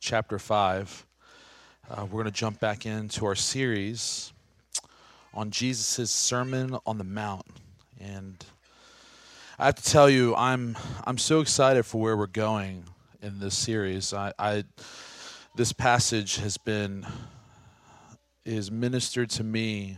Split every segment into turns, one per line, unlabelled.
chapter 5. We're going to jump back into our series on Jesus' Sermon on the Mount. And I have to tell you, I'm so excited for where we're going in this series. This passage is ministered to me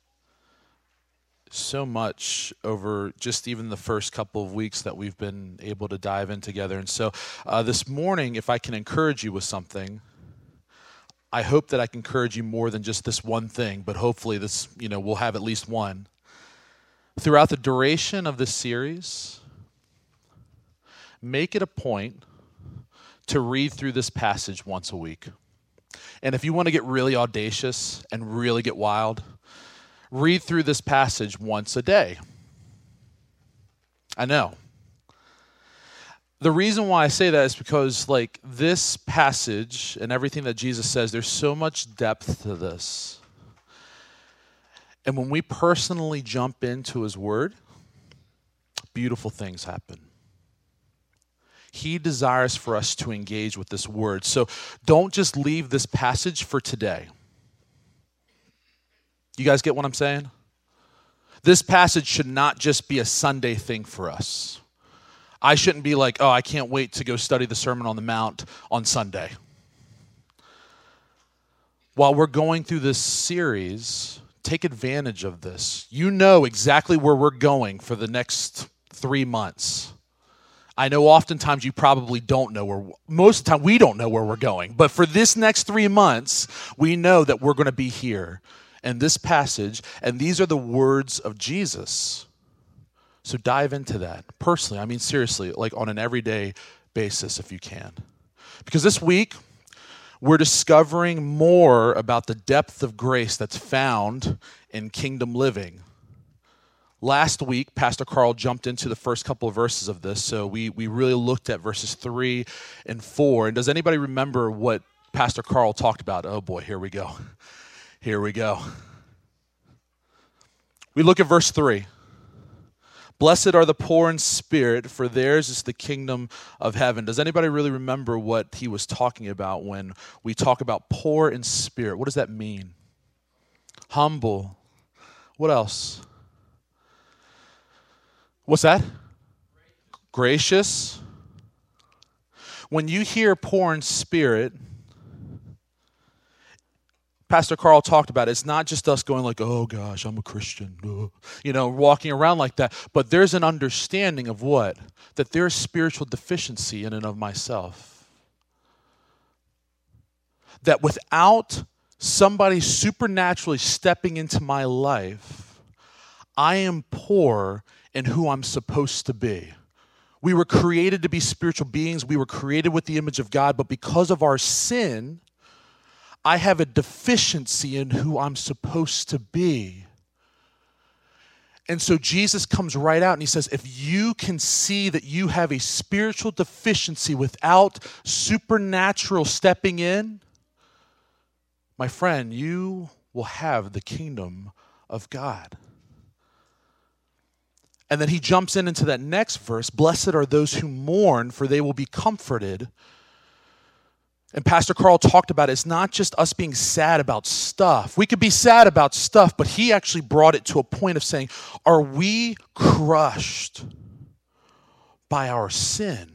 so much over just even the first couple of weeks that we've been able to dive in together. And so this morning, if I can encourage you with something, I hope that I can encourage you more than just this one thing, but hopefully this, we'll have at least one. Throughout the duration of this series, make it a point to read through this passage once a week. And if you want to get really audacious and really get wild, read through this passage once a day. I know. The reason why I say that is because, this passage and everything that Jesus says, there's so much depth to this. And when we personally jump into his word, beautiful things happen. He desires for us to engage with this word. So don't just leave this passage for today. You guys get what I'm saying? This passage should not just be a Sunday thing for us. I shouldn't be like, I can't wait to go study the Sermon on the Mount on Sunday. While we're going through this series, take advantage of this. You know exactly where we're going for the next 3 months. I know oftentimes you probably don't know most of the time we don't know where we're going. But for this next 3 months, we know that we're going to be here in this passage, and these are the words of Jesus. So dive into that personally. Seriously, on an everyday basis if you can. Because this week, we're discovering more about the depth of grace that's found in kingdom living. Last week, Pastor Carl jumped into the first couple of verses of this, so we really looked at verses 3 and 4. And does anybody remember what Pastor Carl talked about? Oh boy, here we go. Here we go. We look at verse 3. Blessed are the poor in spirit, for theirs is the kingdom of heaven. Does anybody really remember what he was talking about when we talk about poor in spirit? What does that mean? Humble. What else? What's that? Gracious. When you hear poor in spirit, Pastor Carl talked about it. It's not just us going oh gosh, I'm a Christian, walking around like that. But there's an understanding of what? That there's spiritual deficiency in and of myself. That without somebody supernaturally stepping into my life, I am poor in who I'm supposed to be. We were created to be spiritual beings. We were created with the image of God, but because of our sin, I have a deficiency in who I'm supposed to be. And so Jesus comes right out and he says, if you can see that you have a spiritual deficiency without supernatural stepping in, my friend, you will have the kingdom of God. And then he jumps into that next verse, blessed are those who mourn, for they will be comforted. And Pastor Carl talked about it's not just us being sad about stuff. We could be sad about stuff, but he actually brought it to a point of saying, are we crushed by our sin?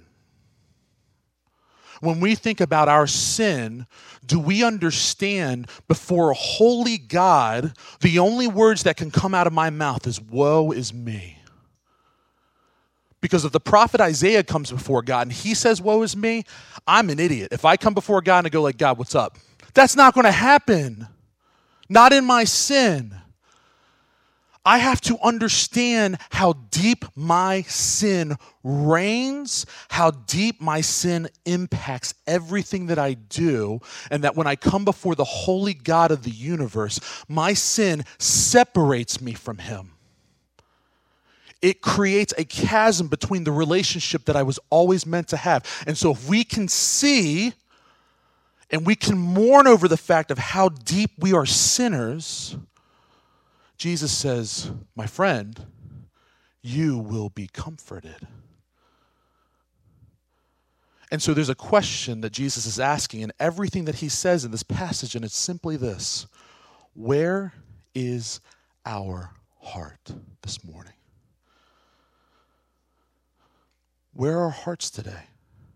When we think about our sin, do we understand before a holy God, the only words that can come out of my mouth is, woe is me? Because if the prophet Isaiah comes before God and he says, woe is me, I'm an idiot. If I come before God and I go God, what's up? That's not going to happen. Not in my sin. I have to understand how deep my sin reigns, how deep my sin impacts everything that I do, and that when I come before the holy God of the universe, my sin separates me from him. It creates a chasm between the relationship that I was always meant to have. And so if we can see and we can mourn over the fact of how deep we are sinners, Jesus says, my friend, you will be comforted. And so there's a question that Jesus is asking in everything that he says in this passage, and it's simply this: where is our heart this morning? Where are our hearts today?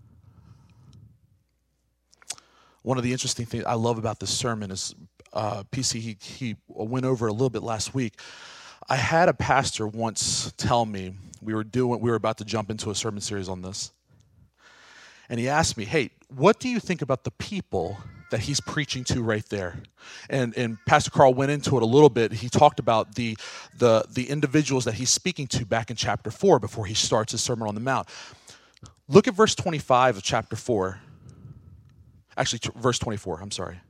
One of the interesting things I love about this sermon is, PC, he went over a little bit last week. I had a pastor once tell me, we were about to jump into a sermon series on this, and he asked me, hey, what do you think about the people that he's preaching to right there? And Pastor Carl went into it a little bit. He talked about the individuals that he's speaking to back in chapter 4 before he starts his Sermon on the Mount. Look at verse 25 of chapter 4. Actually, verse 24, I'm sorry.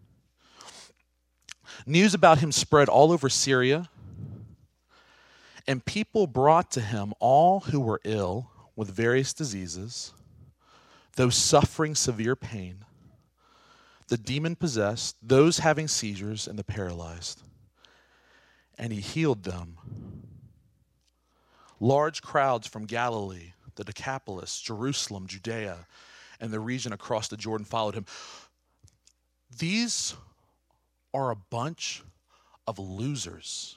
News about him spread all over Syria, and people brought to him all who were ill with various diseases, those suffering severe pain, the demon-possessed, those having seizures, and the paralyzed. And he healed them. Large crowds from Galilee, the Decapolis, Jerusalem, Judea, and the region across the Jordan followed him. These are a bunch of losers.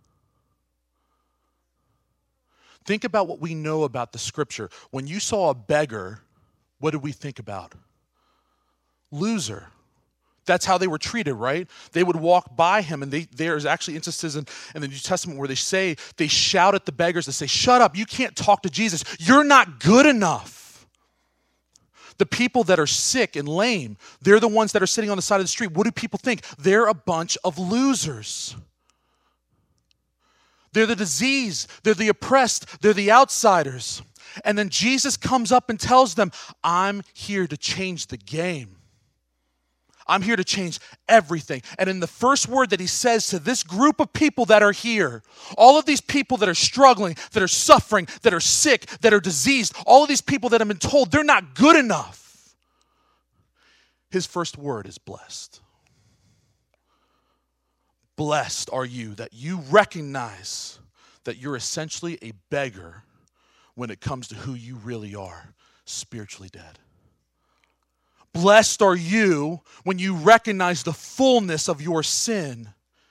Think about what we know about the scripture. When you saw a beggar, what did we think about? Loser. That's how they were treated, right? They would walk by him, and there's actually instances in the New Testament where they shout at the beggars, they say, shut up, you can't talk to Jesus. You're not good enough. The people that are sick and lame, they're the ones that are sitting on the side of the street. What do people think? They're a bunch of losers. They're the diseased, they're the oppressed, they're the outsiders. And then Jesus comes up and tells them, I'm here to change the game. I'm here to change everything. And in the first word that he says to this group of people that are here, all of these people that are struggling, that are suffering, that are sick, that are diseased, all of these people that have been told they're not good enough, his first word is blessed. Blessed are you that you recognize that you're essentially a beggar when it comes to who you really are, spiritually dead. Blessed are you when you recognize the fullness of your sin.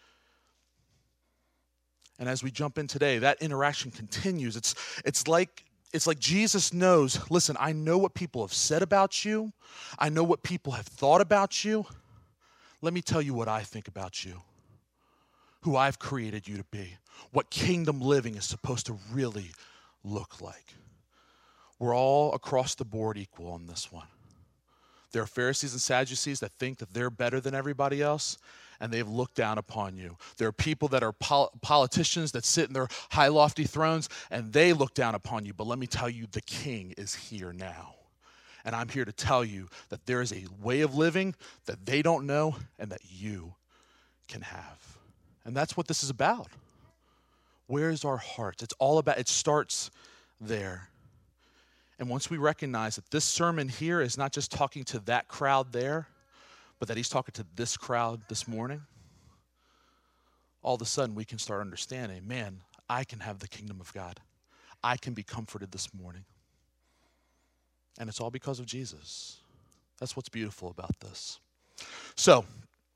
And as we jump in today, that interaction continues. It's like Jesus knows, listen, I know what people have said about you. I know what people have thought about you. Let me tell you what I think about you, who I've created you to be, what kingdom living is supposed to really look like. We're all across the board equal on this one. There are Pharisees and Sadducees that think that they're better than everybody else, and they've looked down upon you. There are people that are politicians that sit in their high, lofty thrones, and they look down upon you. But let me tell you, the king is here now. And I'm here to tell you that there is a way of living that they don't know and that you can have. And that's what this is about. Where is our heart? It's all about, it starts there. And once we recognize that this sermon here is not just talking to that crowd there, but that he's talking to this crowd this morning, all of a sudden we can start understanding, man, I can have the kingdom of God. I can be comforted this morning. And it's all because of Jesus. That's what's beautiful about this. So,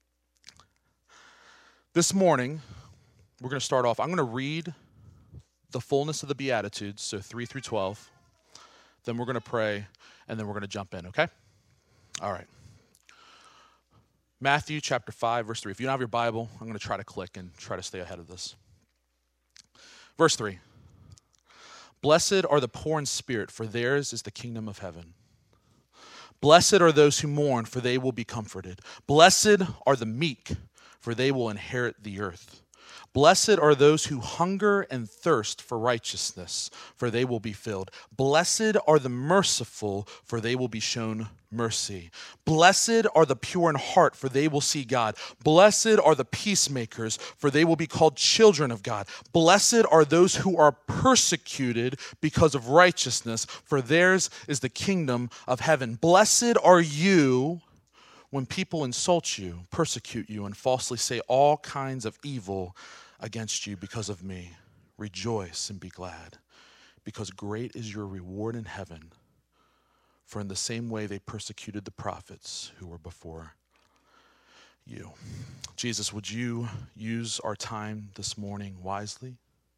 this morning, we're going to start off. I'm going to read the fullness of the Beatitudes, so 3 through 12. Then we're going to pray, and then we're going to jump in, okay? All right. Matthew chapter 5, verse 3. If you don't have your Bible, I'm going to try to click and try to stay ahead of this. Verse 3. Blessed are the poor in spirit, for theirs is the kingdom of heaven. Blessed are those who mourn, for they will be comforted. Blessed are the meek, for they will inherit the earth. Blessed are those who hunger and thirst for righteousness, for they will be filled. Blessed are the merciful, for they will be shown mercy. Blessed are the pure in heart, for they will see God. Blessed are the peacemakers, for they will be called children of God. Blessed are those who are persecuted because of righteousness, for theirs is the kingdom of heaven. Blessed are you when people insult you, persecute you, and falsely say all kinds of evil against you because of me. Rejoice and be glad, because great is your reward in heaven. for in the same way they persecuted the prophets who were before you. Jesus, would you use our time this morning wisely?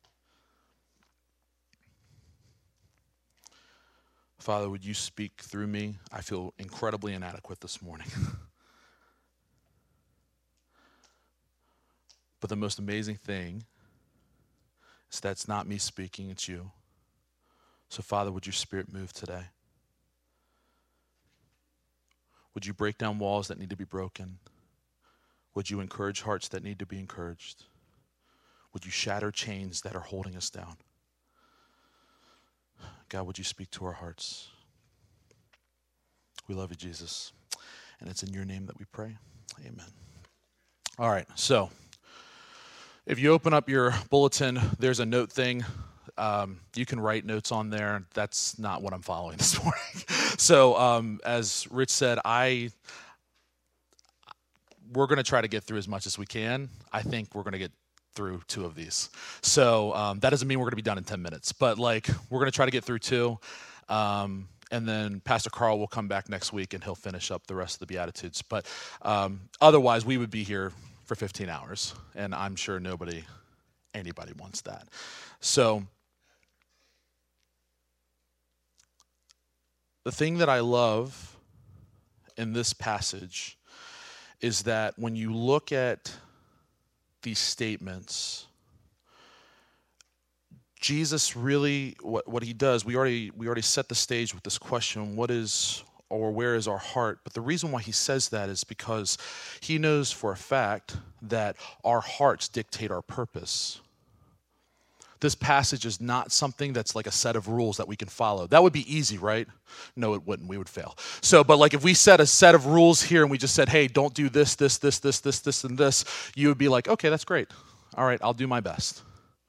Father, would you speak through me? I feel incredibly inadequate this morning. But the most amazing thing is that it's not me speaking, it's you. So Father, would your Spirit move today? Would you break down walls that need to be broken? Would you encourage hearts that need to be encouraged? Would you shatter chains that are holding us down? God, would you speak to our hearts? We love you, Jesus. And it's in your name that we pray. Amen. All right, so if you open up your bulletin, there's a note thing. You can write notes on there. That's not what I'm following this morning. So as Rich said, we're going to try to get through as much as we can. I think we're going to get through 2 of these. So that doesn't mean we're going to be done in 10 minutes, but we're going to try to get through 2. And then Pastor Carl will come back next week and he'll finish up the rest of the Beatitudes. But otherwise, we would be here for 15 hours, and I'm sure anybody wants that. So the thing that I love in this passage is that when you look at these statements, Jesus really, what he does, we already set the stage with this question, what is or where is our heart? But the reason why he says that is because he knows for a fact that our hearts dictate our purpose. This passage is not something that's like a set of rules that we can follow. That would be easy, right? No, it wouldn't. We would fail. So, but if we set a set of rules here and we just said, hey, don't do this, and this, you would be like, okay, that's great. All right, I'll do my best.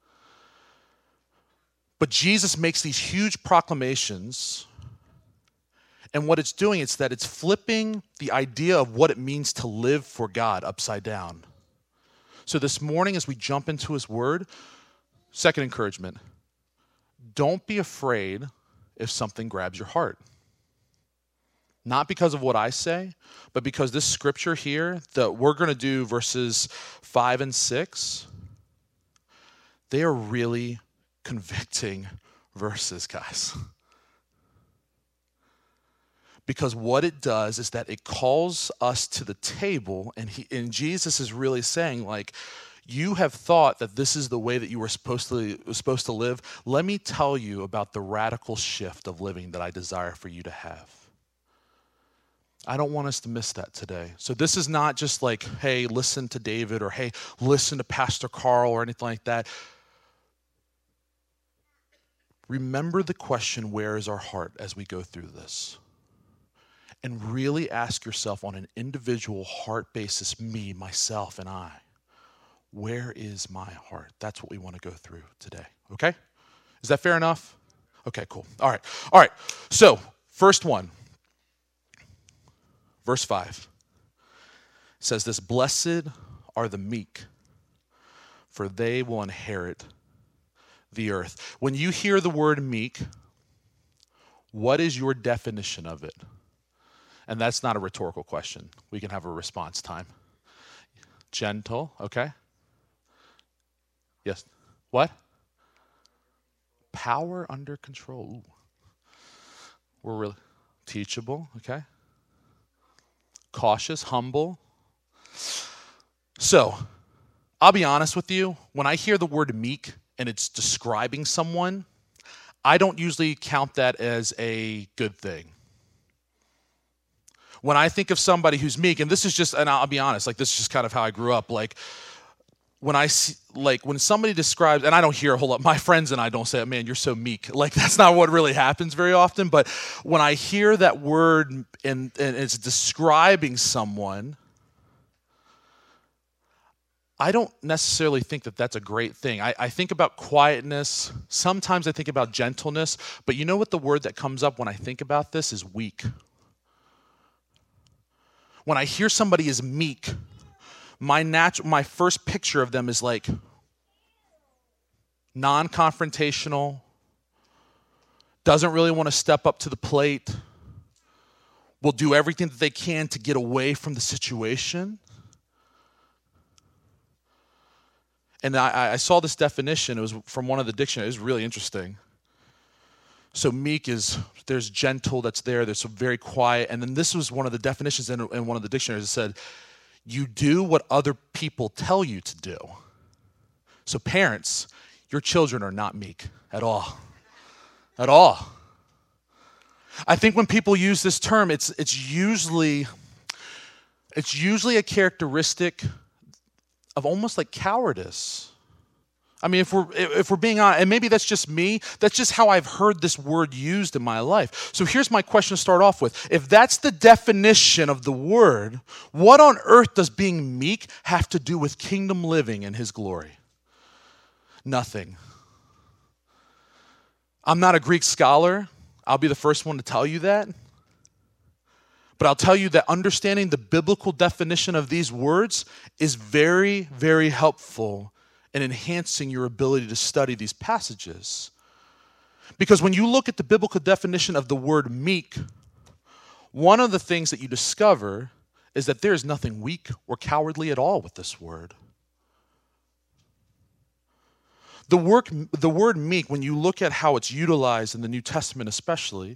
But Jesus makes these huge proclamations, and what it's doing is that it's flipping the idea of what it means to live for God upside down. So this morning as we jump into his word, second encouragement, don't be afraid if something grabs your heart. Not because of what I say, but because this scripture here that we're going to do verses 5 and 6, they are really convicting verses, guys. Because what it does is that it calls us to the table, and Jesus is really saying, you have thought that this is the way that you were supposed to live. Let me tell you about the radical shift of living that I desire for you to have. I don't want us to miss that today. So this is not just hey, listen to David, or hey, listen to Pastor Carl, or anything like that. Remember the question, where is our heart, as we go through this? And really ask yourself on an individual heart basis, me, myself, and I, where is my heart? That's what we want to go through today, okay? Is that fair enough? Okay, cool. All right. So, first one, verse 5 says this, blessed are the meek, for they will inherit the earth. When you hear the word meek, what is your definition of it? And that's not a rhetorical question. We can have a response time. Gentle, okay? Yes. What? Power under control. Ooh. We're really teachable, okay? Cautious, humble. So, I'll be honest with you. When I hear the word meek and it's describing someone, I don't usually count that as a good thing. When I think of somebody who's meek, and this is just, and I'll be honest, this is just kind of how I grew up. When I see, when somebody describes, and I don't hear a whole lot, my friends and I don't say, man, you're so meek. That's not what really happens very often. But when I hear that word and it's describing someone, I don't necessarily think that that's a great thing. I think about quietness. Sometimes I think about gentleness. But you know what the word that comes up when I think about this is weak. When I hear somebody is meek, my first picture of them is non-confrontational, doesn't really want to step up to the plate, will do everything that they can to get away from the situation. And I saw this definition. It was from one of the dictionaries. It was really interesting. So meek is, there's gentle that's there. There's very quiet. And then this was one of the definitions in one of the dictionaries. It said, you do what other people tell you to do. So parents, your children are not meek at all. At all. I think when people use this term, it's usually a characteristic of almost like cowardice. I mean, if we're being honest, and maybe that's just me, that's just how I've heard this word used in my life. So here's my question to start off with. If that's the definition of the word, what on earth does being meek have to do with kingdom living and his glory? Nothing. I'm not a Greek scholar. I'll be the first one to tell you that. But I'll tell you that understanding the biblical definition of these words is very, very helpful in enhancing your ability to study these passages. Because when you look at the biblical definition of the word meek, one of the things that you discover is that there is nothing weak or cowardly at all with this word. The word meek, when you look at how it's utilized in the New Testament especially,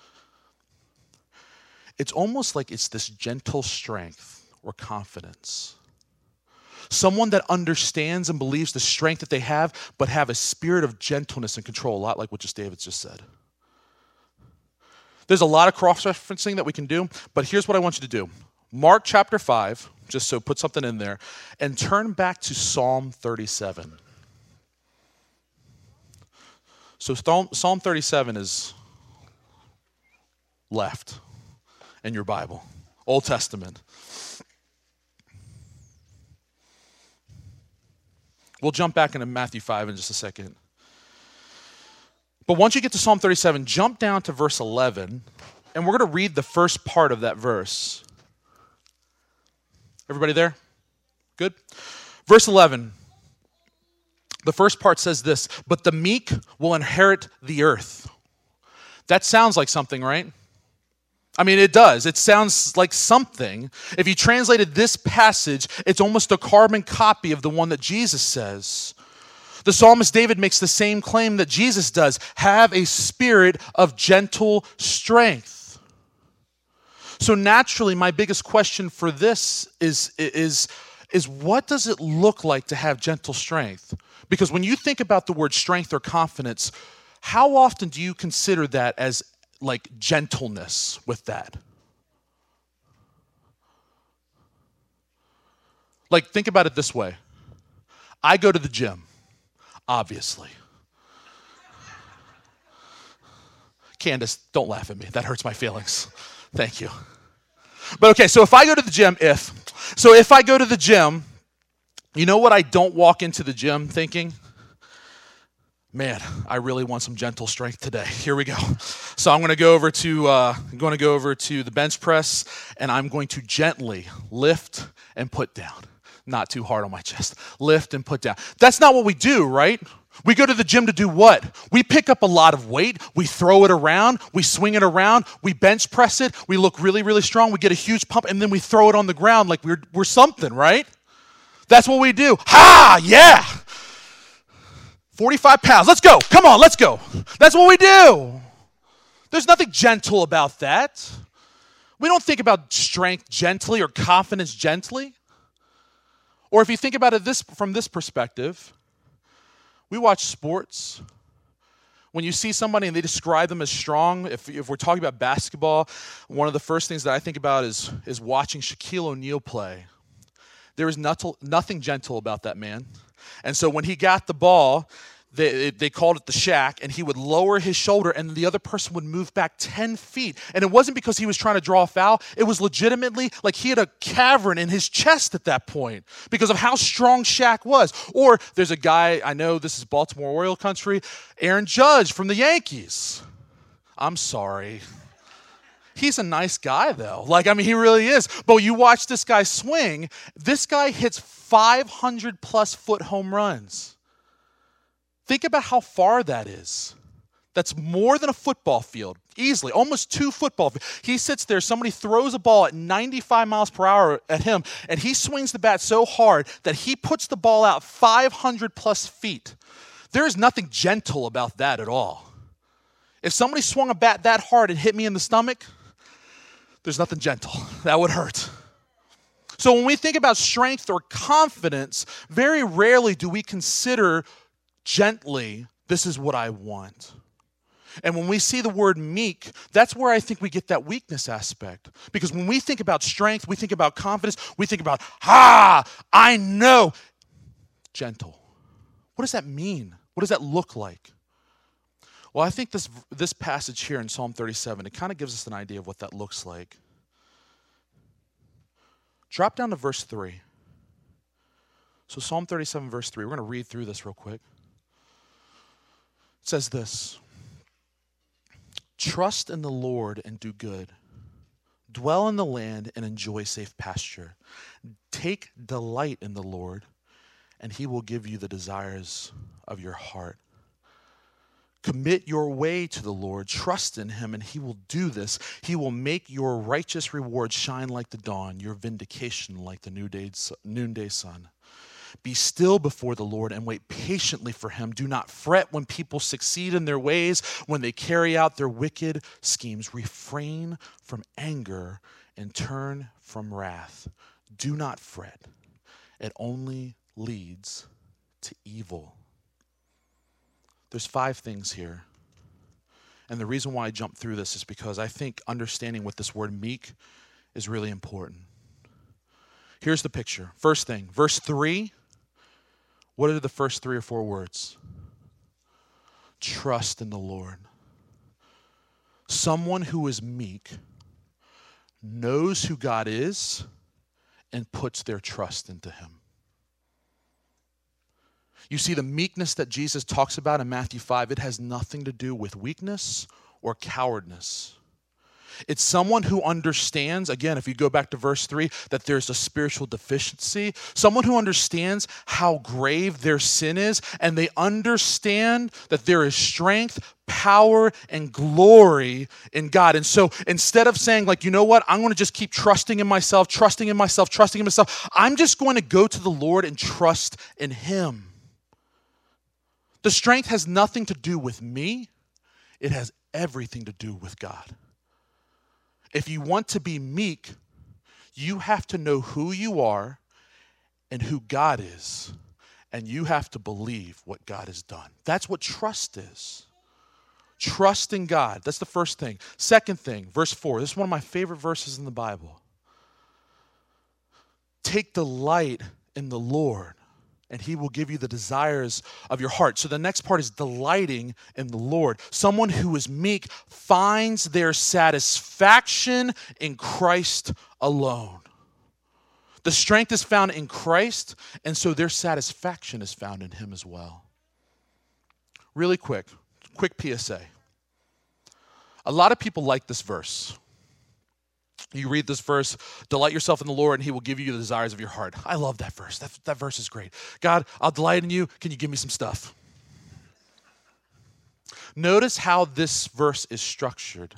it's almost like it's this gentle strength or confidence. Someone that understands and believes the strength that they have, but have a spirit of gentleness and control, a lot like what just David just said. There's a lot of cross-referencing that we can do, but here's what I want you to do. Mark chapter 5, just so put something in there, and turn back to Psalm 37. So Psalm 37 is left in your Bible, Old Testament. We'll jump back into Matthew 5 in just a second. But once you get to Psalm 37, jump down to verse 11, and we're going to read the first part of that verse. Everybody there? Good? Verse 11. The first part says this, but the meek will inherit the earth. That sounds like something, right? I mean, it does. It sounds like something. If you translated this passage, it's almost a carbon copy of the one that Jesus says. The psalmist David makes the same claim that Jesus does. Have a spirit of gentle strength. So naturally, my biggest question for this is what does it look like to have gentle strength? Because when you think about the word strength or confidence, how often do you consider that as like gentleness with that? Like, think about it this way. I go to the gym, obviously. Candace, don't laugh at me. That hurts my feelings. Thank you. But okay, so if I go to the gym, if I go to the gym, you know what I don't walk into the gym thinking? Man, I really want some gentle strength today. Here we go. So I'm going to go over to the bench press, and I'm going to gently lift and put down. Not too hard on my chest. Lift and put down. That's not what we do, right? We go to the gym to do what? We pick up a lot of weight. We throw it around. We swing it around. We bench press it. We look really, really strong. We get a huge pump, and then we throw it on the ground like we're something, right? That's what we do. Ha! Yeah! 45 pounds. Let's go. Come on, let's go. That's what we do. There's nothing gentle about that. We don't think about strength gently or confidence gently. Or if you think about it from this perspective, we watch sports. When you see somebody and they describe them as strong, if we're talking about basketball, one of the first things that I think about is watching Shaquille O'Neal play. There is nothing gentle about that man. And so when he got the ball, they called it the shack, and he would lower his shoulder, and the other person would move back 10 feet. And it wasn't because he was trying to draw a foul. It was legitimately like he had a cavern in his chest at that point because of how strong Shaq was. Or there's a guy, I know this is Baltimore Oriole country, Aaron Judge from the Yankees. I'm sorry. He's a nice guy, though. He really is. But you watch this guy swing. This guy hits 500-plus foot home runs. Think about how far that is. That's more than a football field, easily, almost 2 football fields. He sits there, somebody throws a ball at 95 miles per hour at him, and he swings the bat so hard that he puts the ball out 500 plus feet. There is nothing gentle about that at all. If somebody swung a bat that hard and hit me in the stomach, there's nothing gentle. That would hurt. So when we think about strength or confidence, very rarely do we consider gently, this is what I want. And when we see the word meek, that's where I think we get that weakness aspect. Because when we think about strength, we think about confidence, we think about, I know. Gentle. What does that mean? What does that look like? Well, I think this passage here in Psalm 37, it kind of gives us an idea of what that looks like. Drop down to verse 3. So Psalm 37, verse 3. We're going to read through this real quick. It says this: trust in the Lord and do good. Dwell in the land and enjoy safe pasture. Take delight in the Lord, and he will give you the desires of your heart. Commit your way to the Lord. Trust in him, and he will do this. He will make your righteous reward shine like the dawn, your vindication like the noonday sun. Be still before the Lord and wait patiently for him. Do not fret when people succeed in their ways, when they carry out their wicked schemes. Refrain from anger and turn from wrath. Do not fret. It only leads to evil. There's 5 things here. And the reason why I jumped through this is because I think understanding what this word meek is really important. Here's the picture. First thing, verse 3. What are the first 3 or 4 words? Trust in the Lord. Someone who is meek knows who God is and puts their trust into him. You see, the meekness that Jesus talks about in Matthew 5, it has nothing to do with weakness or cowardness. It's someone who understands, again, if you go back to verse 3, that there's a spiritual deficiency. Someone who understands how grave their sin is, and they understand that there is strength, power, and glory in God. And so instead of saying, like, you know what, I'm going to just keep trusting in myself, I'm just going to go to the Lord and trust in him. The strength has nothing to do with me. It has everything to do with God. If you want to be meek, you have to know who you are and who God is, and you have to believe what God has done. That's what trust is. Trust in God. That's the first thing. Second thing, verse 4. This is one of my favorite verses in the Bible. Take delight in the Lord, and he will give you the desires of your heart. So the next part is delighting in the Lord. Someone who is meek finds their satisfaction in Christ alone. The strength is found in Christ, and so their satisfaction is found in him as well. Really quick PSA. A lot of people like this verse. You read this verse, delight yourself in the Lord and he will give you the desires of your heart. I love that verse. That verse is great. God, I'll delight in you. Can you give me some stuff? Notice how this verse is structured.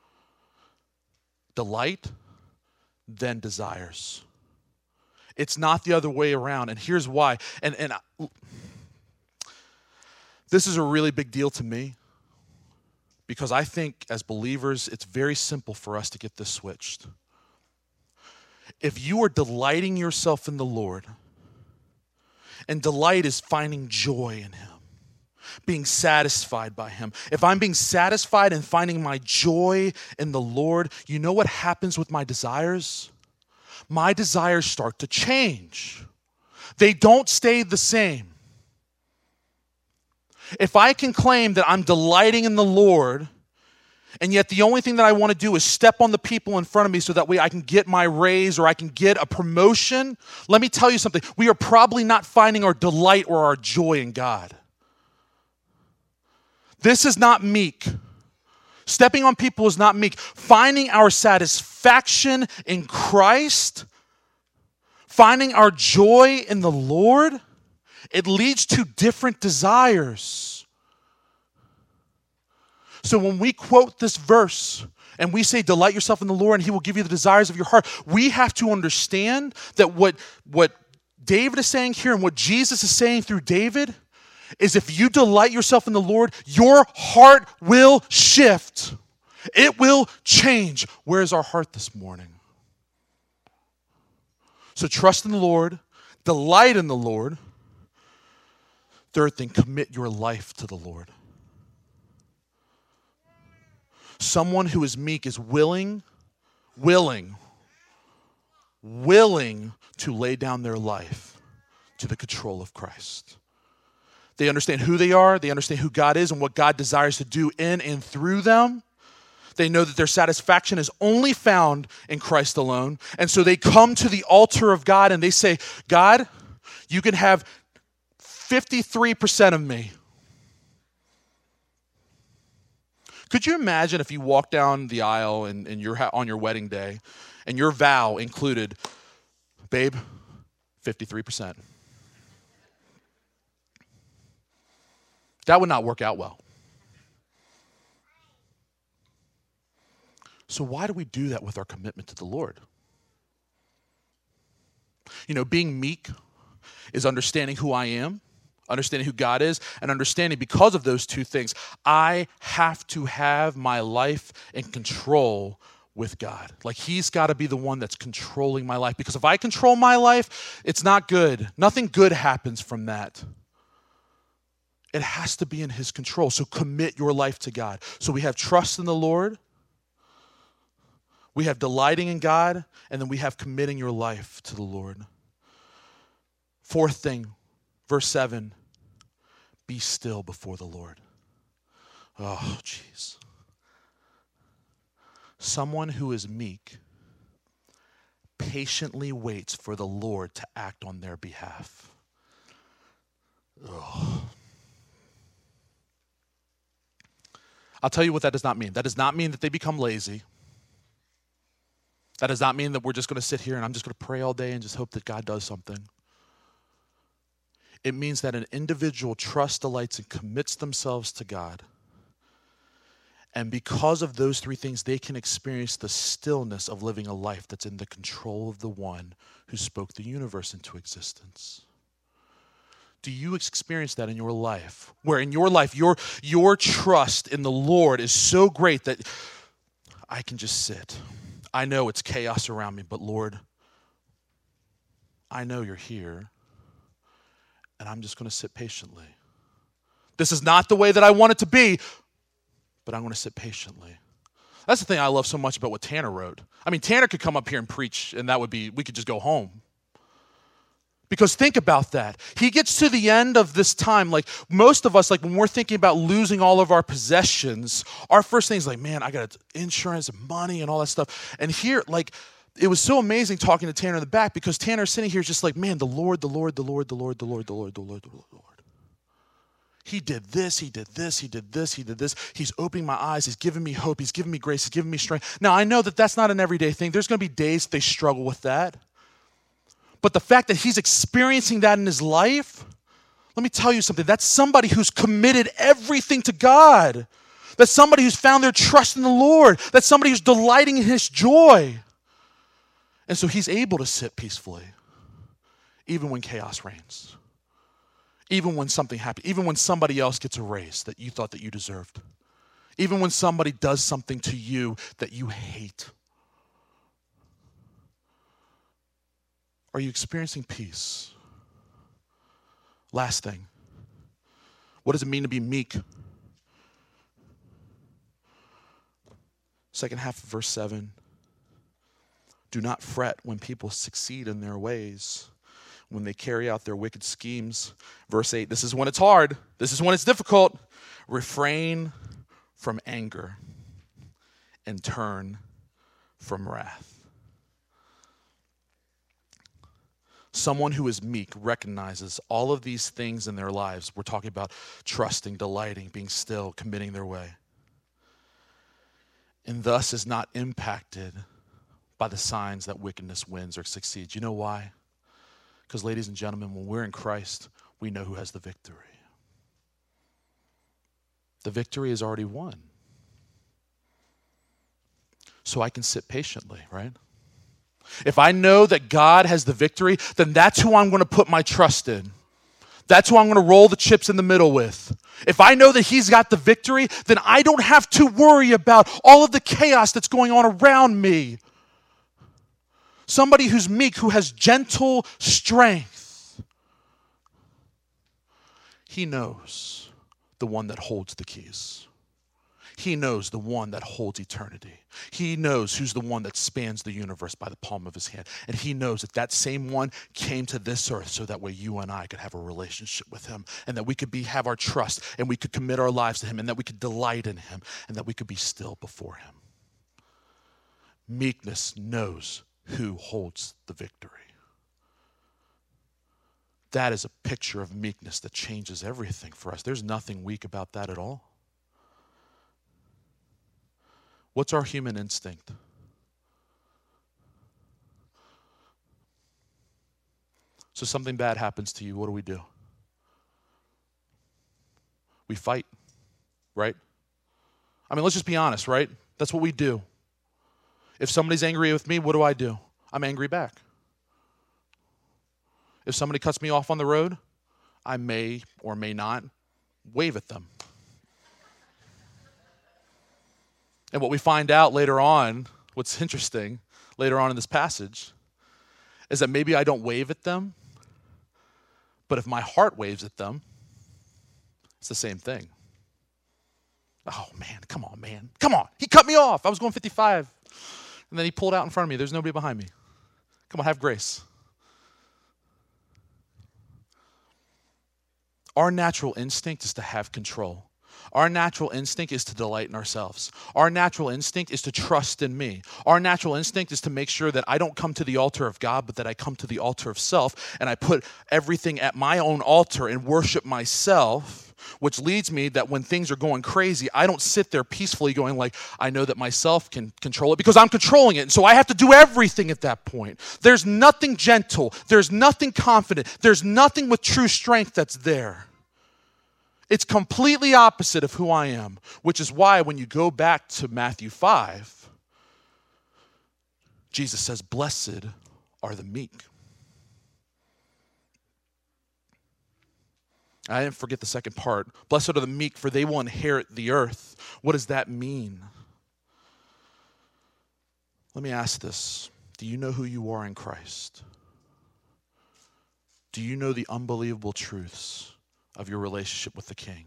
Delight, then desires. It's not the other way around. And here's why. And this is a really big deal to me, because I think as believers, it's very simple for us to get this switched. If you are delighting yourself in the Lord, and delight is finding joy in him, being satisfied by him. If I'm being satisfied and finding my joy in the Lord, you know what happens with my desires? My desires start to change. They don't stay the same. If I can claim that I'm delighting in the Lord, and yet the only thing that I want to do is step on the people in front of me so that way I can get my raise or I can get a promotion, let me tell you something. We are probably not finding our delight or our joy in God. This is not meek. Stepping on people is not meek. Finding our satisfaction in Christ, finding our joy in the Lord, it leads to different desires. So when we quote this verse and we say, delight yourself in the Lord and he will give you the desires of your heart, we have to understand that what David is saying here and what Jesus is saying through David is if you delight yourself in the Lord, your heart will shift. It will change. Where is our heart this morning? So trust in the Lord, delight in the Lord. Third thing, commit your life to the Lord. Someone who is meek is willing to lay down their life to the control of Christ. They understand who they are, they understand who God is and what God desires to do in and through them. They know that their satisfaction is only found in Christ alone. And so they come to the altar of God and they say, God, you can have 53% of me. Could you imagine if you walked down the aisle on your wedding day and your vow included, babe, 53%? That would not work out well. So why do we do that with our commitment to the Lord? You know, being meek is understanding who I am, understanding who God is, and understanding because of those two things, I have to have my life in control with God. Like he's got to be the one that's controlling my life. Because if I control my life, it's not good. Nothing good happens from that. It has to be in his control. So commit your life to God. So we have trust in the Lord. We have delighting in God. And then we have committing your life to the Lord. Fourth thing, verse 7, be still before the Lord. Oh, jeez. Someone who is meek patiently waits for the Lord to act on their behalf. Oh. I'll tell you what that does not mean. That does not mean that they become lazy. That does not mean that we're just going to sit here and I'm just going to pray all day and just hope that God does something. It means that an individual trusts, delights, and commits themselves to God. And because of those three things, they can experience the stillness of living a life that's in the control of the one who spoke the universe into existence. Do you experience that in your life? Where in your life, your trust in the Lord is so great that I can just sit. I know it's chaos around me, but Lord, I know you're here, and I'm just going to sit patiently. This is not the way that I want it to be, but I'm going to sit patiently. That's the thing I love so much about what Tanner wrote. I mean, Tanner could come up here and preach, and we could just go home. Because think about that. He gets to the end of this time, like most of us, like when we're thinking about losing all of our possessions, our first thing is like, man, I got insurance and money and all that stuff. And here, like, it was so amazing talking to Tanner in the back because Tanner's sitting here just like, man, the Lord, the Lord, the Lord, the Lord, the Lord, the Lord, the Lord, the Lord, the Lord. He did this, he did this, he did this, he did this. He's opening my eyes. He's giving me hope. He's giving me grace. He's giving me strength. Now, I know that that's not an everyday thing. There's going to be days they struggle with that. But the fact that he's experiencing that in his life, let me tell you something. That's somebody who's committed everything to God. That's somebody who's found their trust in the Lord. That's somebody who's delighting in his joy. And so he's able to sit peacefully, even when chaos reigns. Even when something happens. Even when somebody else gets a raise that you thought that you deserved. Even when somebody does something to you that you hate. Are you experiencing peace? Last thing. What does it mean to be meek? Second half of verse 7. Do not fret when people succeed in their ways, when they carry out their wicked schemes. Verse 8. This is when it's hard. This is when it's difficult. Refrain from anger and turn from wrath. Someone who is meek recognizes all of these things in their lives. We're talking about trusting, delighting, being still, committing their way. And thus is not impacted by the signs that wickedness wins or succeeds. You know why? Because, ladies and gentlemen, when we're in Christ, we know who has the victory. The victory is already won. so I can sit patiently, right? If I know that God has the victory, then that's who I'm going to put my trust in. That's who I'm going to roll the chips in the middle with. If I know that he's got the victory, then I don't have to worry about all of the chaos that's going on around me. Somebody who's meek, who has gentle strength. He knows the one that holds the keys. He knows the one that holds eternity. He knows who's the one that spans the universe by the palm of his hand. And he knows that that same one came to this earth so that way you and I could have a relationship with him, and that we could have our trust, and we could commit our lives to him, and that we could delight in him, and that we could be still before him. Meekness knows who holds the victory. That is a picture of meekness that changes everything for us. There's nothing weak about that at all. What's our human instinct? So something bad happens to you, what do? We fight, right? I mean, let's just be honest, right? That's what we do. If somebody's angry with me, what do? I'm angry back. If somebody cuts me off on the road, I may or may not wave at them. And what we find out later on, what's interesting later on in this passage, is that maybe I don't wave at them, but if my heart waves at them, it's the same thing. Oh man, come on, man. Come on. He cut me off. I was going 55. And then he pulled out in front of me. There's nobody behind me. Come on, have grace. Our natural instinct is to have control. Our natural instinct is to delight in ourselves. Our natural instinct is to trust in me. Our natural instinct is to make sure that I don't come to the altar of God, but that I come to the altar of self, and I put everything at my own altar and worship myself, which leads me that when things are going crazy, I don't sit there peacefully going like, I know that myself can control it because I'm controlling it, and so I have to do everything at that point. There's nothing gentle. There's nothing confident. There's nothing with true strength that's there. It's completely opposite of who I am, which is why when you go back to Matthew 5, Jesus says, blessed are the meek. I didn't forget the second part. Blessed are the meek, for they will inherit the earth. What does that mean? Let me ask this. Do you know who you are in Christ? Do you know the unbelievable truths of your relationship with the King?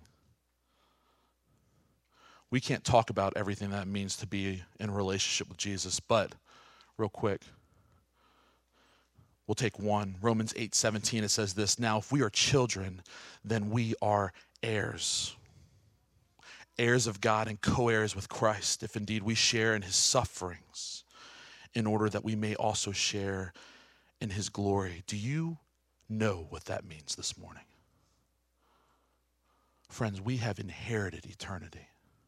We can't talk about everything that it means to be in a relationship with Jesus, but real quick, we'll take one. Romans 8:17, it says this, now if we are children, then we are heirs. Heirs of God and co-heirs with Christ, if indeed we share in his sufferings, in order that we may also share in his glory. Do you know what that means this morning? Friends, we have inherited eternity.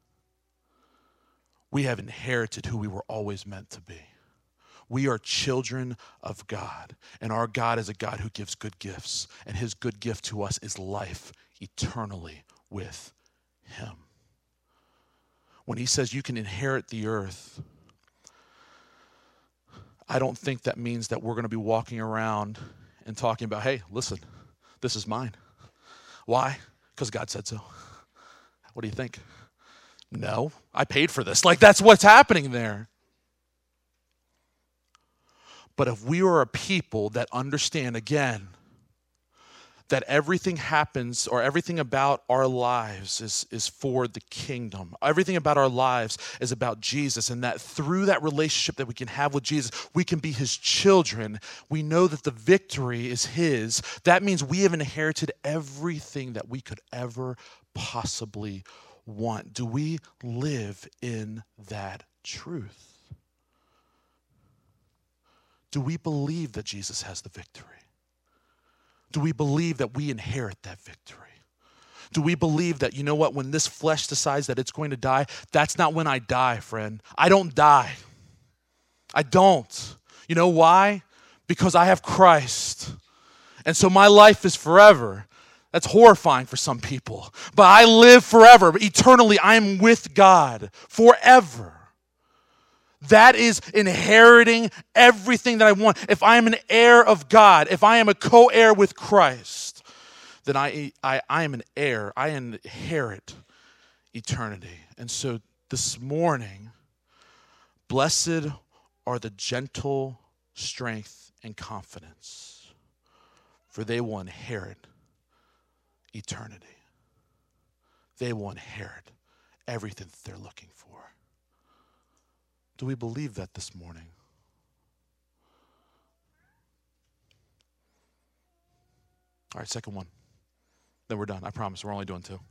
We have inherited who we were always meant to be. We are children of God, and our God is a God who gives good gifts, and his good gift to us is life eternally with him. When he says you can inherit the earth, I don't think that means that we're going to be walking around and talking about, hey, listen, this is mine. Why? Because God said so. What do you think? No, I paid for this. Like, that's what's happening there. But if we are a people that understand, again, that everything happens or everything about our lives is for the kingdom. Everything about our lives is about Jesus, and that through that relationship that we can have with Jesus, we can be his children. We know that the victory is his. That means we have inherited everything that we could ever possibly want. Do we live in that truth? Do we believe that Jesus has the victory? Do we believe that we inherit that victory? Do we believe that, you know what, when this flesh decides that it's going to die, that's not when I die, friend. I don't die. I don't. You know why? Because I have Christ. And so my life is forever. That's horrifying for some people. But I live forever. Eternally, I am with God forever. That is inheriting everything that I want. If I am an heir of God, if I am a co-heir with Christ, then I am an heir. I inherit eternity. And so this morning, blessed are the gentle strength and confidence, for they will inherit eternity. They will inherit everything that they're looking for. Do we believe that this morning? All right, second one. Then we're done. I promise. We're only doing two.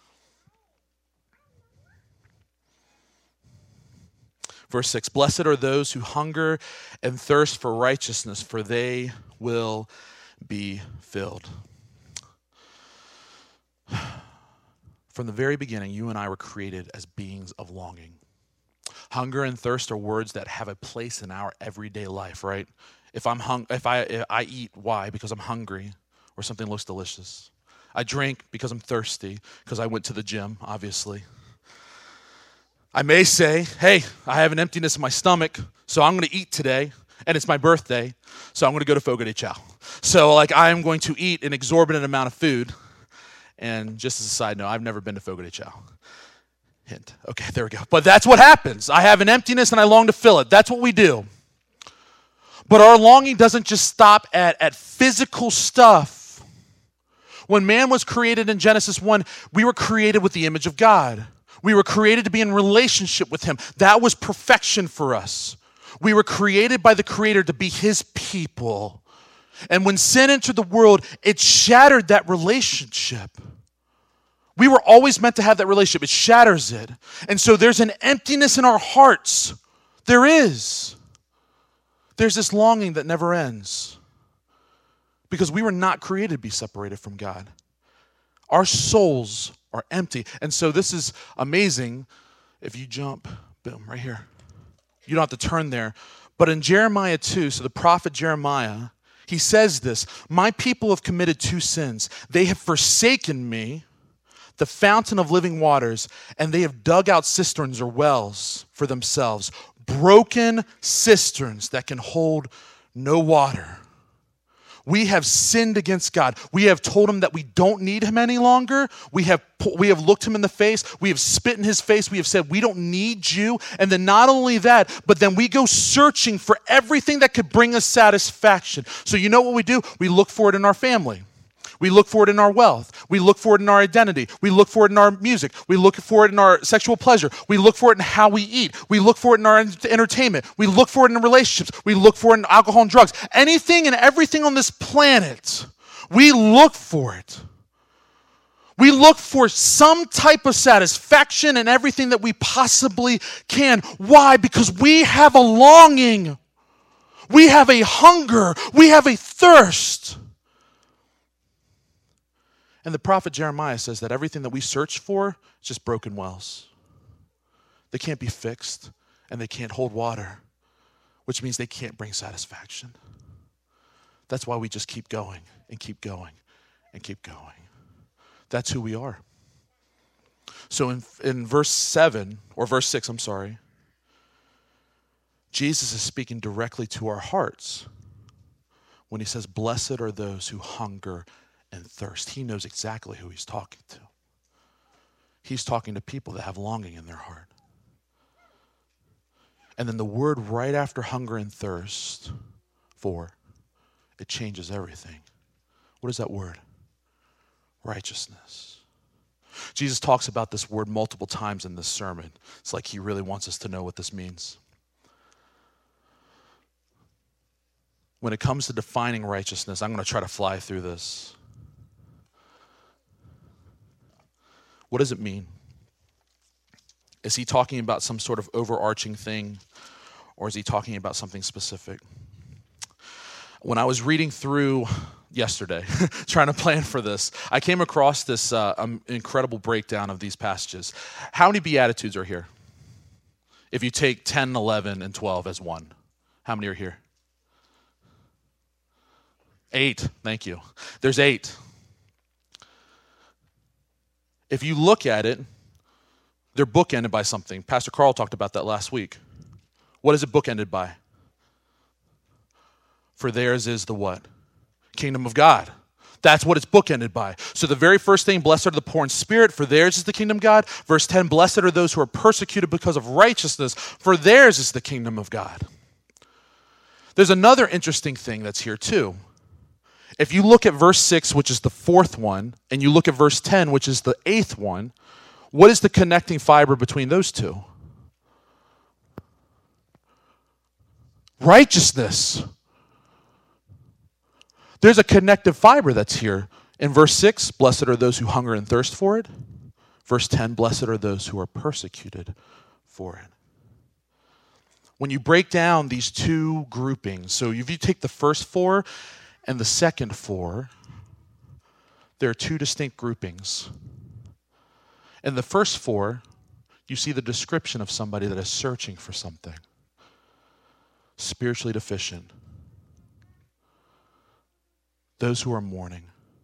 Verse 6, blessed are those who hunger and thirst for righteousness, for they will be filled. From the very beginning, you and I were created as beings of longing. Hunger and thirst are words that have a place in our everyday life, right? If I eat, why? Because I'm hungry or something looks delicious. I drink because I'm thirsty, because I went to the gym, obviously. I may say, hey, I have an emptiness in my stomach, so I'm going to eat today, and it's my birthday, so I'm going to go to Fogo de Chao. So I'm going to eat an exorbitant amount of food. And just as a side note, I've never been to Fogo de Chao. Hint. Okay, there we go. But that's what happens. I have an emptiness and I long to fill it. That's what we do. But our longing doesn't just stop at physical stuff. When man was created in Genesis 1, we were created with the image of God. We were created to be in relationship with him. That was perfection for us. We were created by the Creator to be his people. And when sin entered the world, it shattered that relationship. We were always meant to have that relationship. It shatters it. And so there's an emptiness in our hearts. There is. There's this longing that never ends. Because we were not created to be separated from God. Our souls are empty. And so this is amazing. If you jump, boom, right here. You don't have to turn there. But in Jeremiah 2, so the prophet Jeremiah, he says this, my people have committed two sins. They have forsaken me, the fountain of living waters, and they have dug out cisterns or wells for themselves, broken cisterns that can hold no water. We have sinned against God. We have told him that we don't need him any longer. We have looked him in the face. We have spit in his face. We have said, we don't need you. And then not only that, but then we go searching for everything that could bring us satisfaction. So you know what we do? We look for it in our family. We look for it in our wealth. We look for it in our identity. We look for it in our music. We look for it in our sexual pleasure. We look for it in how we eat. We look for it in our entertainment. We look for it in relationships. We look for it in alcohol and drugs. Anything and everything on this planet, we look for it. We look for some type of satisfaction in everything that we possibly can. Why? Because we have a longing. We have a hunger. We have a thirst. And the prophet Jeremiah says that everything that we search for is just broken wells. They can't be fixed, and they can't hold water, which means they can't bring satisfaction. That's why we just keep going and keep going and keep going. That's who we are. So in verse 7, or verse 6, Jesus is speaking directly to our hearts when he says, blessed are those who hunger and thirst. He knows exactly who he's talking to. He's talking to people that have longing in their heart. And then the word right after hunger and thirst, for, it changes everything. What is that word? Righteousness. Jesus talks about this word multiple times in this sermon. It's like he really wants us to know what this means. When it comes to defining righteousness, I'm going to try to fly through this. What does it mean? Is he talking about some sort of overarching thing, or is he talking about something specific? When I was reading through yesterday, trying to plan for this, I came across this incredible breakdown of these passages. How many Beatitudes are here? If you take 10, 11, and 12 as one, how many are here? 8, thank you. There's 8. If you look at it, they're bookended by something. Pastor Carl talked about that last week. What is it bookended by? For theirs is the what? Kingdom of God. That's what it's bookended by. So the very first thing, blessed are the poor in spirit, for theirs is the kingdom of God. Verse 10, blessed are those who are persecuted because of righteousness, for theirs is the kingdom of God. There's another interesting thing that's here too. If you look at verse 6, which is the fourth one, and you look at verse 10, which is the eighth one, what is the connecting fiber between those two? Righteousness. There's a connective fiber that's here. In verse 6, blessed are those who hunger and thirst for it. Verse 10, blessed are those who are persecuted for it. When you break down these two groupings, so if you take the first four and the second four, there are two distinct groupings. In the first four, you see the description of somebody that is searching for something. Spiritually deficient. Those who are mourning.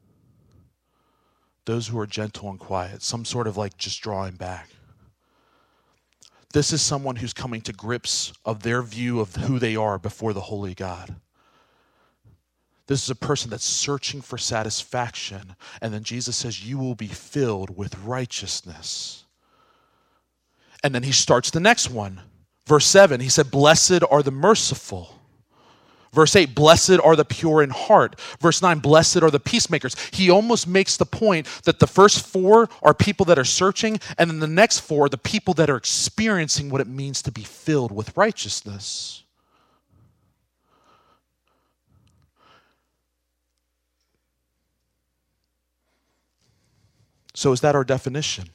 Those who are gentle and quiet. Some sort of like just drawing back. This is someone who's coming to grips of their view of who they are before the holy God. This is a person that's searching for satisfaction. And then Jesus says, you will be filled with righteousness. And then he starts the next one. Verse 7, he said, blessed are the merciful. Verse 8, blessed are the pure in heart. Verse 9, blessed are the peacemakers. He almost makes the point that the first four are people that are searching, and then the next four are the people that are experiencing what it means to be filled with righteousness. So is that our definition?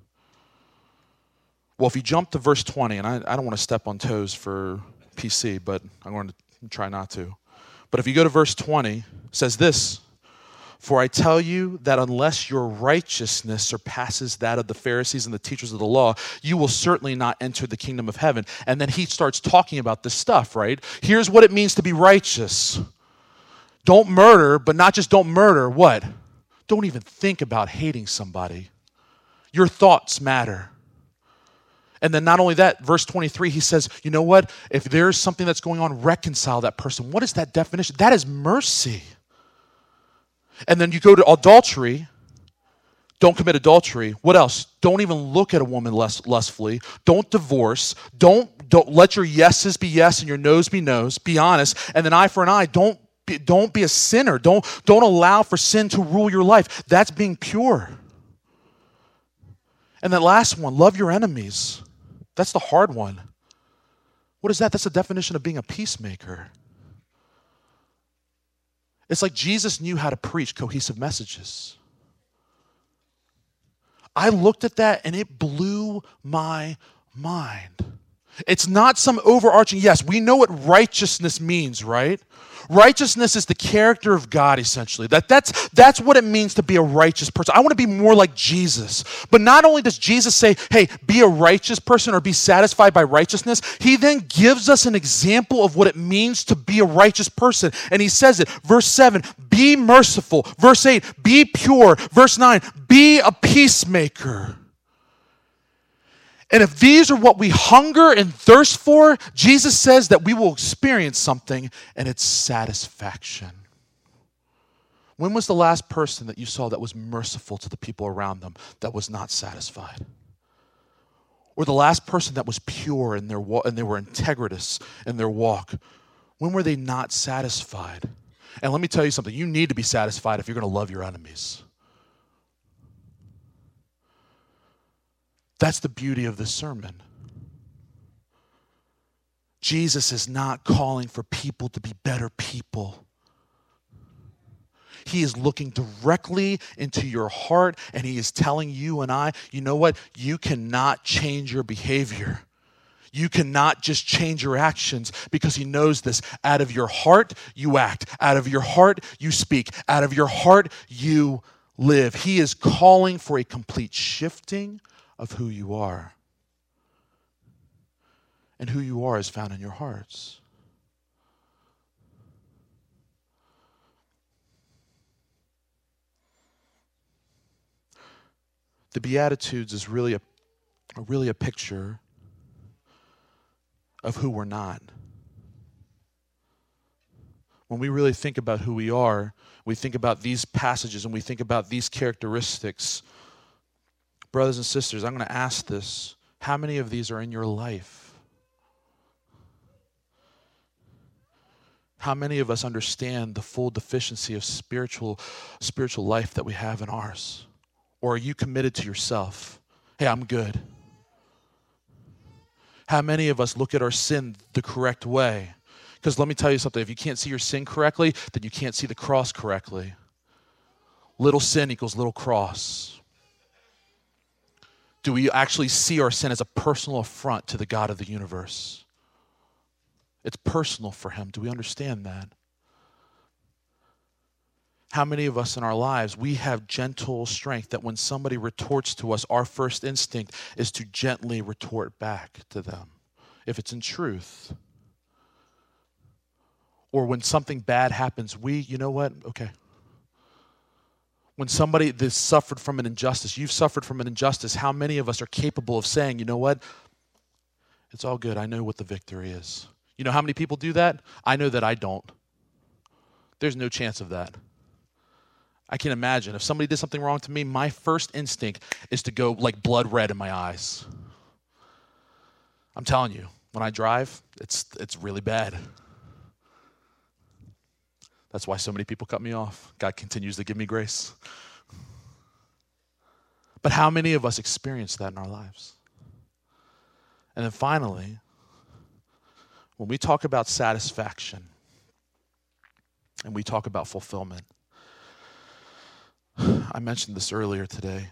Well, if you jump to verse 20, and I don't want to step on toes for PC, but I'm going to try not to. But if you go to verse 20, it says this, for I tell you that unless your righteousness surpasses that of the Pharisees and the teachers of the law, you will certainly not enter the kingdom of heaven. And then he starts talking about this stuff, right? Here's what it means to be righteous. Don't murder, but not just don't murder, what? Don't even think about hating somebody. Your thoughts matter. And then not only that, verse 23, he says, you know what? If there's something that's going on, reconcile that person. What is that definition? That is mercy. And then you go to adultery. Don't commit adultery. What else? Don't even look at a woman lustfully. Don't divorce. Don't let your yeses be yes and your noes be noes. Be honest. And then eye for an eye. Don't be a sinner. Don't allow for sin to rule your life. That's being pure. And that last one, love your enemies. That's the hard one. What is that? That's the definition of being a peacemaker. It's like Jesus knew how to preach cohesive messages. I looked at that and it blew my mind. It's not some overarching, yes, we know what righteousness means, right? Righteousness is the character of God, essentially. That's what it means to be a righteous person. I want to be more like Jesus. But not only does Jesus say, hey, be a righteous person or be satisfied by righteousness, he then gives us an example of what it means to be a righteous person. And he says it, verse 7, be merciful. Verse 8, be pure. Verse 9, be a peacemaker. And if these are what we hunger and thirst for, Jesus says that we will experience something, and it's satisfaction. When was the last person that you saw that was merciful to the people around them that was not satisfied? Or the last person that was pure in their and they were integritous in their walk? When were they not satisfied? And let me tell you something. You need to be satisfied if you're going to love your enemies. That's the beauty of this sermon. Jesus is not calling for people to be better people. He is looking directly into your heart, and he is telling you and I, you know what? You cannot change your behavior. You cannot just change your actions, because he knows this. Out of your heart, you act. Out of your heart, you speak. Out of your heart, you live. He is calling for a complete shifting of who you are. And who you are is found in your hearts. The Beatitudes is really a picture of who we're not. When we really think about who we are, we think about these passages and we think about these characteristics. Brothers and sisters, I'm going to ask this. How many of these are in your life? How many of us understand the full deficiency of spiritual life that we have in ours? Or are you committed to yourself? Hey, I'm good. How many of us look at our sin the correct way? Because let me tell you something. If you can't see your sin correctly, then you can't see the cross correctly. Little sin equals little cross. Do we actually see our sin as a personal affront to the God of the universe? It's personal for him. Do we understand that? How many of us in our lives, we have gentle strength that when somebody retorts to us, our first instinct is to gently retort back to them, if it's in truth. Or when something bad happens, you know what? Okay. When somebody that's suffered from an injustice, you've suffered from an injustice, how many of us are capable of saying, you know what? It's all good. I know what the victory is. You know how many people do that? I know that I don't. There's no chance of that. I can imagine if somebody did something wrong to me, my first instinct is to go like blood red in my eyes. I'm telling you, when I drive, it's really bad. That's why so many people cut me off. God continues to give me grace. But how many of us experience that in our lives? And then finally, when we talk about satisfaction and we talk about fulfillment, I mentioned this earlier today.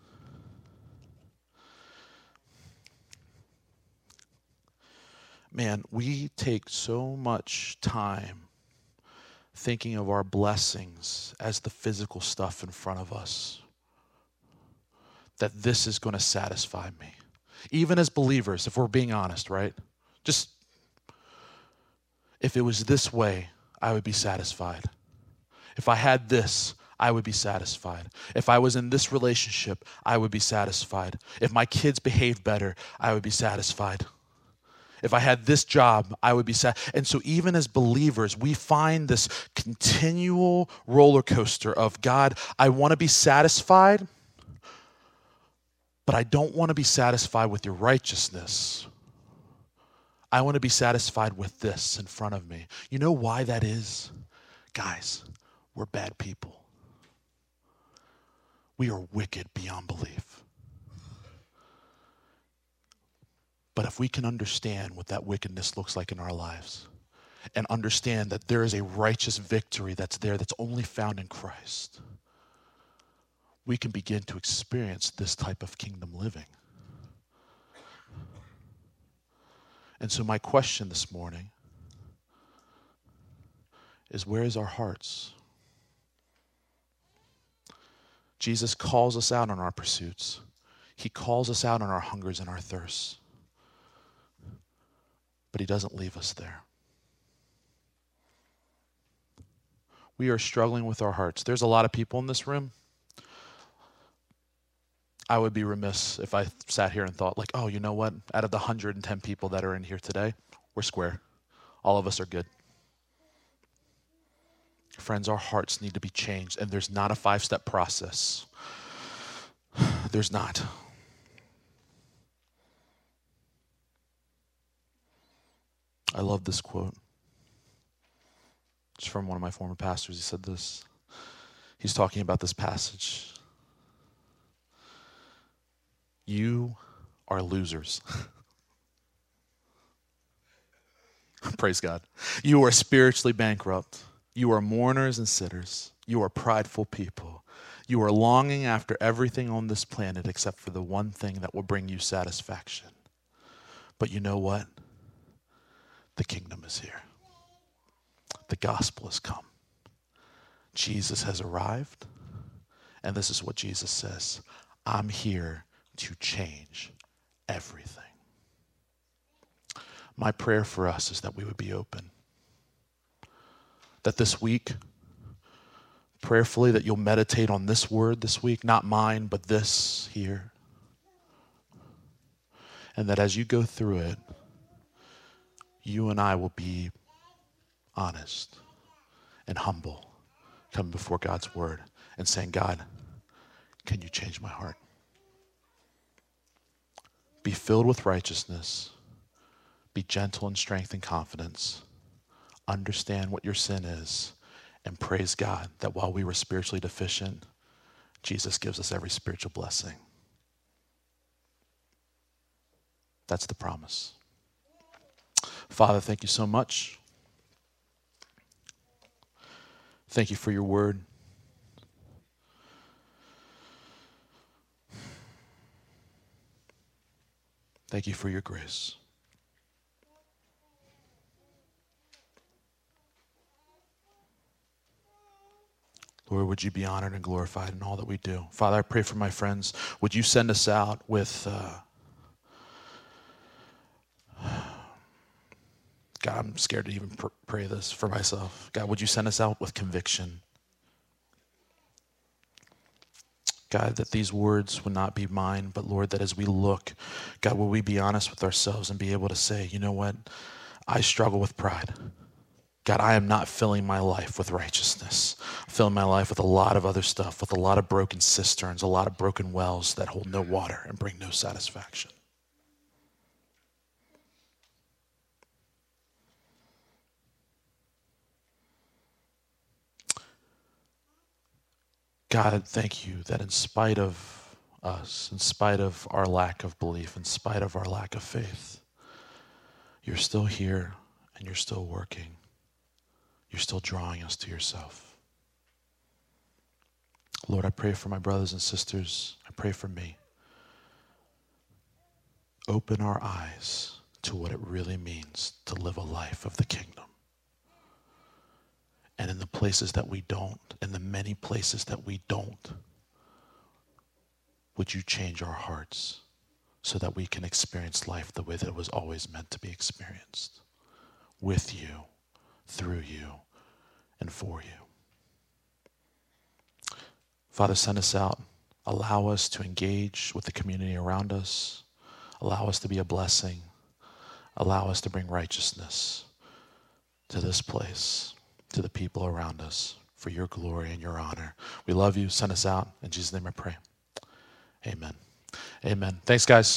Man, we take so much time thinking of our blessings as the physical stuff in front of us, that this is going to satisfy me. Even as believers, if we're being honest, right? Just, if it was this way, I would be satisfied. If I had this, I would be satisfied. If I was in this relationship, I would be satisfied. If my kids behaved better, I would be satisfied. If I had this job, I would be sad. And so even as believers, we find this continual roller coaster of, God, I want to be satisfied, but I don't want to be satisfied with your righteousness. I want to be satisfied with this in front of me. You know why that is? Guys, we're bad people. We are wicked beyond belief. But if we can understand what that wickedness looks like in our lives and understand that there is a righteous victory that's there that's only found in Christ, we can begin to experience this type of kingdom living. And so my question this morning is, where is our hearts? Jesus calls us out on our pursuits. He calls us out on our hungers and our thirsts. But he doesn't leave us there. We are struggling with our hearts. There's a lot of people in this room. I would be remiss if I sat here and thought like, oh, you know what? Out of the 110 people that are in here today, we're square. All of us are good. Friends, our hearts need to be changed, and there's not a 5-step process. There's not. I love this quote. It's from one of my former pastors. He said this. He's talking about this passage. You are losers. Praise God. You are spiritually bankrupt. You are mourners and sitters. You are prideful people. You are longing after everything on this planet except for the one thing that will bring you satisfaction. But you know what? The kingdom is here. The gospel has come. Jesus has arrived. And this is what Jesus says. I'm here to change everything. My prayer for us is that we would be open. That this week, prayerfully, that you'll meditate on this word this week, not mine, but this here. And that as you go through it, you and I will be honest and humble, coming before God's word and saying, God, can you change my heart? Be filled with righteousness. Be gentle in strength and confidence. Understand what your sin is, and praise God that while we were spiritually deficient, Jesus gives us every spiritual blessing. That's the promise. Father, thank you so much. Thank you for your word. Thank you for your grace. Lord, would you be honored and glorified in all that we do? Father, I pray for my friends. Would you send us out with, God, I'm scared to even pray this for myself. God, would you send us out with conviction? God, that these words would not be mine, but Lord, that as we look, God, will we be honest with ourselves and be able to say, you know what? I struggle with pride. God, I am not filling my life with righteousness. I'm filling my life with a lot of other stuff, with a lot of broken cisterns, a lot of broken wells that hold no water and bring no satisfaction. God, thank you that in spite of us, in spite of our lack of belief, in spite of our lack of faith, you're still here and you're still working. You're still drawing us to yourself. Lord, I pray for my brothers and sisters. I pray for me. Open our eyes to what it really means to live a life of the kingdom. And in the places that we don't, in the many places that we don't, would you change our hearts so that we can experience life the way that it was always meant to be experienced? With you, through you, and for you. Father, send us out. Allow us to engage with the community around us. Allow us to be a blessing. Allow us to bring righteousness to this place, to the people around us, for your glory and your honor. We love you. Send us out. In Jesus' name I pray. Amen. Amen. Thanks, guys.